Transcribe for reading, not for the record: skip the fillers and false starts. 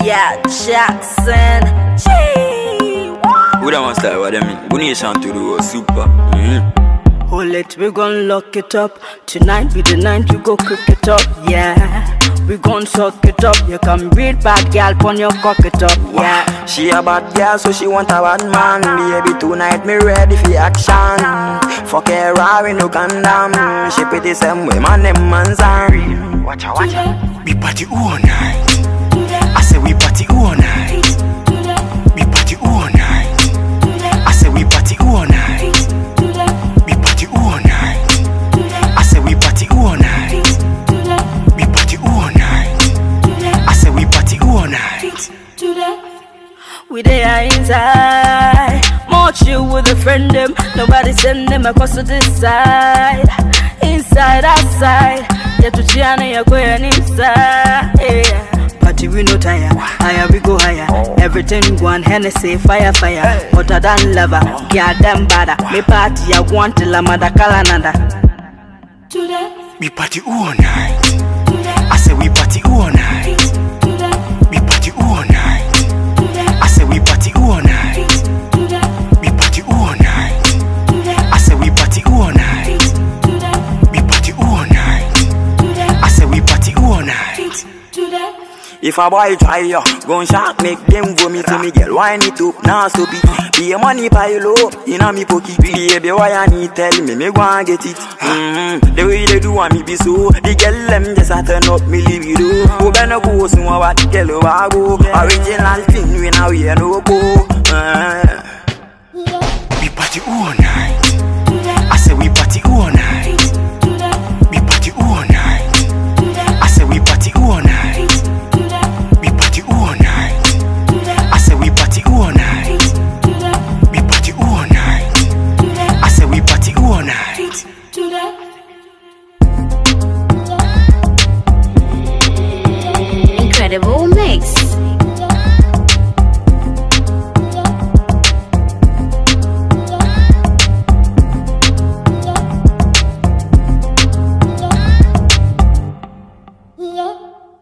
Yeah, Jackson. Gee. Who that one style? What I mean? We need to do super. Hold it, we gon' lock it up. Tonight be the night you go cook it up. Yeah, we gon' suck it up. You can read bad girl pon your cock it up. Yeah, she a bad girl, so she want a bad man. Baby, tonight me ready for action. Fuck her raw, we no condemn. She pretty same way, man, them man's on. Watch out, watch out. We party all night. I say we party all night. We party all night. I say we party all night. We party all night. I say we party all night. We party all night. I say we party all night. we there inside. More chill with a friend them. Nobody send them across to this side. Inside, outside. Get to Chiana, you're going inside. Yeah. Party we no tire. Higher we go higher. Everything one Hennessy, fire, fire. Hotter than lava. Yeah, them bada. Me party, I want till I'm at the Kalananda. We party all night. I say we party all night. We party all night. I say we party all night. We party all night. I say we party all night. We party all night. I say we party all night. If a boy try ya, gun shot make them go me to me girl. Wine it up, now stop it. Be a money pile up, in a me pocket. Baby, why I need tell me go and get it. The way they do want me be so. The girl them just a turn up me leave you do. Go ben no go so what girl you a go. Original thing we now we no go. We party all night. I say we party all night. We party all night. I say we party all night. We party all night. I say we party all night. We party all night. I say we party all night. Incredible mix.